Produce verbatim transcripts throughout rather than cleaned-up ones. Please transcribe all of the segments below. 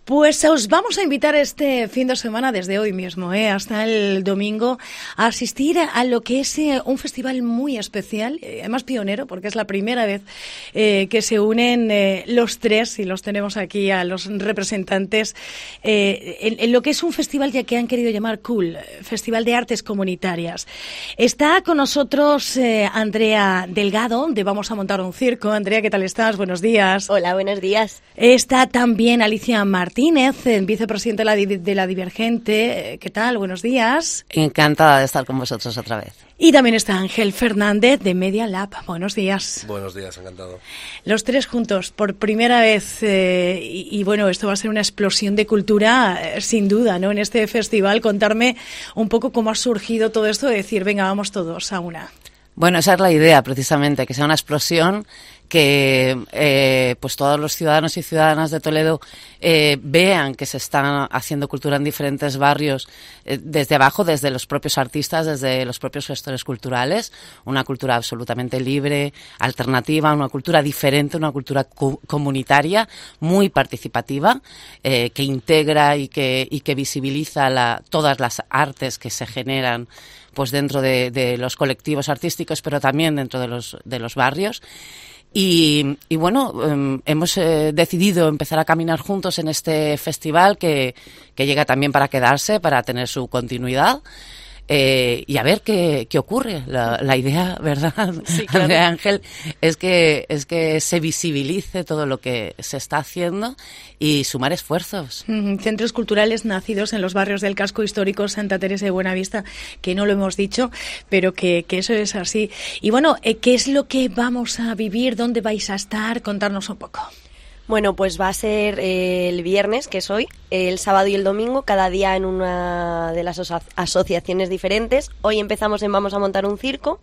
Pues os vamos a invitar este fin de semana, desde hoy mismo, ¿eh? hasta el domingo, a asistir a lo que es eh, un festival muy especial, eh, además pionero, porque es la primera vez eh, que se unen eh, los tres, y los tenemos aquí a los representantes, eh, en, en lo que es un festival ya que han querido llamar Cool, Festival de Artes Comunitarias. Está con nosotros eh, Andrea Delgado, de Vamos a Montar un Circo. Andrea, ¿qué tal estás? Buenos días. Hola, buenos días. Está también Alicia Martínez, vicepresidenta de la, de la Divergente. ¿Qué tal? Buenos días. Encantada de estar con vosotros otra vez. Y también está Ángel Fernández, de Media Lab. Buenos días. Buenos días, encantado. Los tres juntos, por primera vez, eh, y, y bueno, esto va a ser una explosión de cultura, eh, sin duda, ¿no? En este festival, contarme un poco cómo ha surgido todo esto de decir, venga, vamos todos a una. Bueno, esa es la idea, precisamente, que sea una explosión, que eh, pues todos los ciudadanos y ciudadanas de Toledo eh, vean que se está haciendo cultura en diferentes barrios, eh, desde abajo, desde los propios artistas, desde los propios gestores culturales, una cultura absolutamente libre, alternativa, una cultura diferente, una cultura co- comunitaria, muy participativa, eh, que integra y que, y que visibiliza la, todas las artes que se generan pues dentro de, de los colectivos artísticos, pero también dentro de los, de los barrios. Y, y bueno, eh, hemos eh, decidido empezar a caminar juntos en este festival que, que llega también para quedarse, para tener su continuidad. Eh, y a ver qué, qué ocurre. La, la idea, ¿verdad, sí, claro. Andrea Ángel? Es que, es que se visibilice todo lo que se está haciendo y sumar esfuerzos. Mm, centros culturales nacidos en los barrios del casco histórico Santa Teresa de Buenavista, que no lo hemos dicho, pero que, que eso es así. Y bueno, eh, ¿qué es lo que vamos a vivir? ¿Dónde vais a estar? Contarnos un poco. Bueno, pues va a ser eh, el viernes, que es hoy, el sábado y el domingo, cada día en una de las aso- asociaciones diferentes. Hoy empezamos en Vamos a Montar un Circo,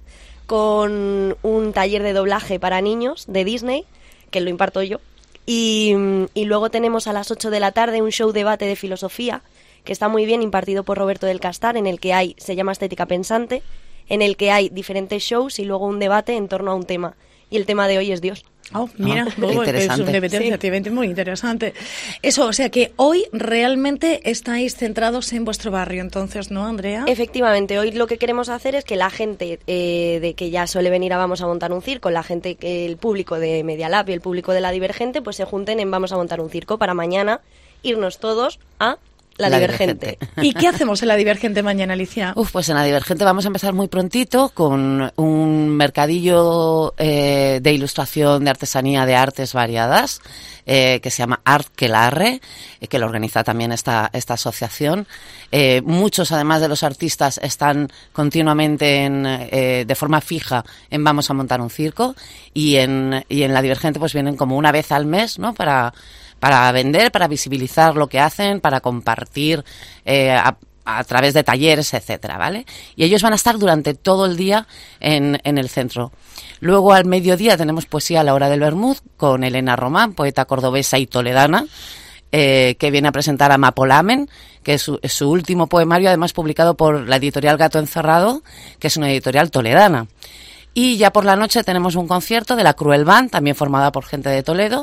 con un taller de doblaje para niños de Disney, que lo imparto yo. Y, y luego tenemos a las ocho de la tarde un show debate de filosofía, que está muy bien, impartido por Roberto del Castar, en el que hay, se llama Estética Pensante, en el que hay diferentes shows y luego un debate en torno a un tema. Y el tema de hoy es Dios. Oh, mira, Ah, oh, es un debate sí. efectivamente muy interesante. Eso, o sea que hoy realmente estáis centrados en vuestro barrio, entonces, ¿no, Andrea? Efectivamente, hoy lo que queremos hacer es que la gente eh, de que ya suele venir a Vamos a Montar un Circo, la gente, que el público de Media Lab y el público de la Divergente, pues se junten en Vamos a Montar un Circo para mañana irnos todos a La, La Divergente. Divergente. ¿Y qué hacemos en la Divergente mañana, Alicia? Uf, pues en la Divergente vamos a empezar muy prontito con un mercadillo eh, de ilustración, de artesanía, de artes variadas, eh, que se llama Artkelarre, eh, que lo organiza también esta, esta asociación. Eh, muchos, además de los artistas, están continuamente en, eh, de forma fija en Vamos a Montar un Circo, y en, y en la Divergente pues vienen como una vez al mes, ¿no?, para... para vender, para visibilizar lo que hacen, para compartir eh, a, a través de talleres, etcétera, ¿vale? Y ellos van a estar durante todo el día en, en el centro. Luego, al mediodía, tenemos poesía a la hora del vermut con Elena Román, poeta cordobesa y toledana, eh, que viene a presentar a Mapolamen, que es su, es su último poemario, además publicado por la editorial Gato Encerrado, que es una editorial toledana. Y ya por la noche tenemos un concierto de la Cruel Band, también formada por gente de Toledo.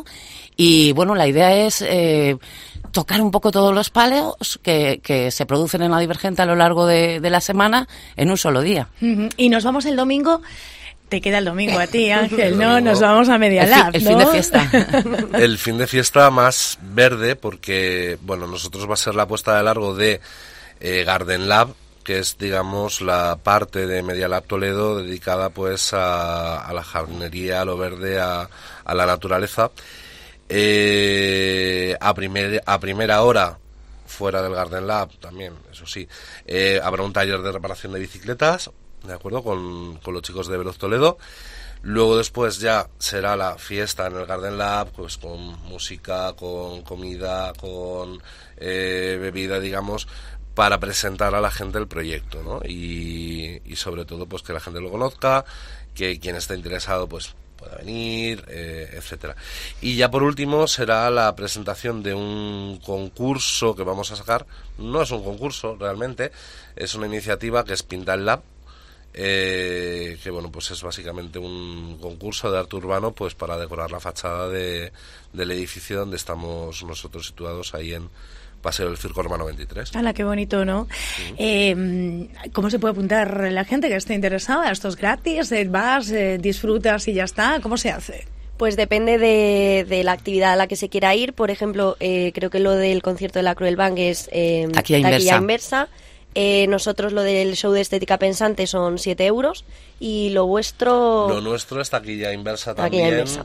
Y bueno, la idea es eh, tocar un poco todos los palos que, que se producen en la Divergente a lo largo de, de la semana en un solo día. Uh-huh. Y nos vamos el domingo. Te queda el domingo a ti, Ángel, ¿no? Domingo. Nos vamos a Media El, Lab, fi, el ¿no? fin de fiesta. El fin de fiesta más verde, porque, bueno, nosotros va a ser la puesta de largo de eh, Garden Lab, que es, digamos, la parte de Media Lab Toledo dedicada, pues, a, a la jardinería, a lo verde, a, a la naturaleza. Eh, a, primer, a primera hora, fuera del Garden Lab también, eso sí, eh, habrá un taller de reparación de bicicletas, ¿de acuerdo?, con, con los chicos de Veloz Toledo. Luego después ya será la fiesta en el Garden Lab, pues con música, con comida, con eh, bebida, digamos, para presentar a la gente el proyecto, ¿no? Y, y sobre todo, pues que la gente lo conozca, que quien esté interesado, pues pueda venir, eh, etcétera. Y ya por último será la presentación de un concurso que vamos a sacar. No es un concurso realmente, es una iniciativa que es Pinta el Lab, eh, que bueno, pues es básicamente un concurso de arte urbano pues para decorar la fachada de, del edificio donde estamos nosotros situados, ahí en Paseo del Circo Romano veintitrés. ¡Hala, qué bonito!, ¿no? Sí. Eh, ¿Cómo se puede apuntar la gente que esté interesada? ¿Esto es gratis? ¿Vas, eh, disfrutas y ya está? ¿Cómo se hace? Pues depende de, de la actividad a la que se quiera ir. Por ejemplo, eh, creo que lo del concierto de la Cruel Bang es eh, taquilla inversa. Taquilla inversa. Eh, nosotros lo del show de estética pensante son siete euros y lo vuestro... Lo nuestro es taquilla inversa también, taquilla inversa.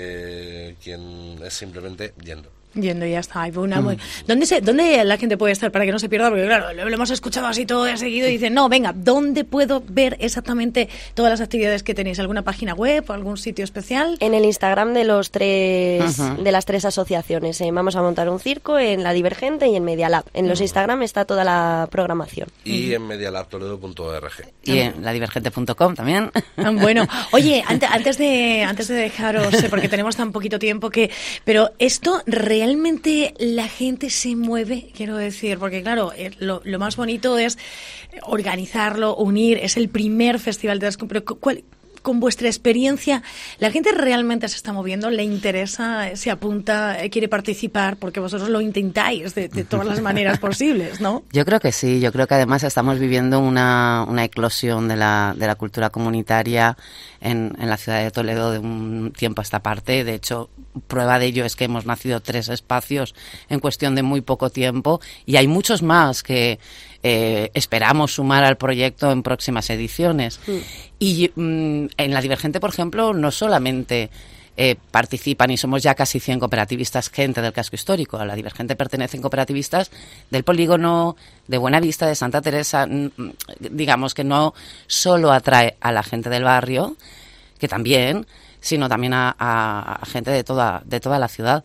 Eh, quien es simplemente yendo. Yendo y ya está. Una muy... ¿Dónde, se, ¿Dónde la gente puede estar para que no se pierda? Porque claro, lo, lo hemos escuchado así todo de seguido y dicen, no, venga, ¿dónde puedo ver exactamente todas las actividades que tenéis? ¿Alguna página web o algún sitio especial? En el Instagram de los tres uh-huh. de las tres asociaciones. Eh, vamos a montar un circo en La Divergente y en Media Lab. En los uh-huh. Instagram está toda la programación. Y uh-huh. en medialab toledo punto org. Y en la divergente punto com también. Bueno, oye, antes, antes de antes de dejaros, porque tenemos tan poquito tiempo que... Pero esto realmente... ¿Realmente la gente se mueve? Quiero decir, porque claro, lo, lo más bonito es organizarlo, unir, es el primer festival de las... Pero ¿cuál, con vuestra experiencia, la gente realmente se está moviendo, le interesa, se apunta, quiere participar, porque vosotros lo intentáis de, de todas las maneras posibles, ¿no? Yo creo que sí, yo creo que además estamos viviendo una, una eclosión de la, de la cultura comunitaria en, en la ciudad de Toledo de un tiempo a esta parte. De hecho, prueba de ello es que hemos nacido tres espacios en cuestión de muy poco tiempo y hay muchos más que eh, esperamos sumar al proyecto en próximas ediciones. Mm. Y mm, en La Divergente, por ejemplo, no solamente eh, participan y somos ya casi cien cooperativistas, gente del casco histórico. A La Divergente pertenecen cooperativistas del polígono, de Buenavista, de Santa Teresa. Digamos que no solo atrae a la gente del barrio, que también, sino también a, a, a gente de toda, de toda la ciudad.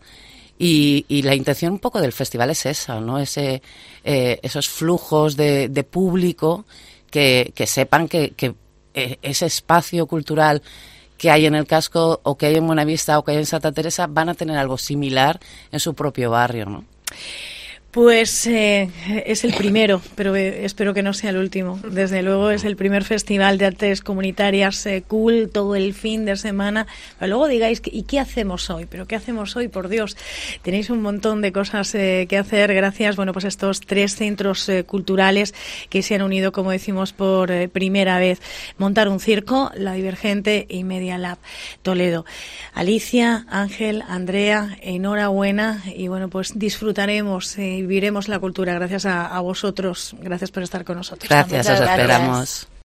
Y, y la intención un poco del festival es esa, ¿no? Ese, eh, esos flujos de, de público que, que sepan que, que ese espacio cultural que hay en el casco o que hay en Buenavista o que hay en Santa Teresa van a tener algo similar en su propio barrio, ¿no? Pues eh, es el primero, pero eh, espero que no sea el último. Desde luego es el primer festival de artes comunitarias eh, cool, todo el fin de semana. Pero luego digáis, ¿y qué hacemos hoy? ¿Pero qué hacemos hoy? Por Dios, tenéis un montón de cosas eh, que hacer gracias, bueno, pues estos tres centros eh, culturales que se han unido, como decimos, por eh, primera vez. Montar un circo, La Divergente y Media Lab Toledo. Alicia, Ángel, Andrea, enhorabuena y bueno, pues disfrutaremos eh, viviremos la cultura gracias a, a vosotros. Gracias por estar con nosotros. Gracias, os esperamos.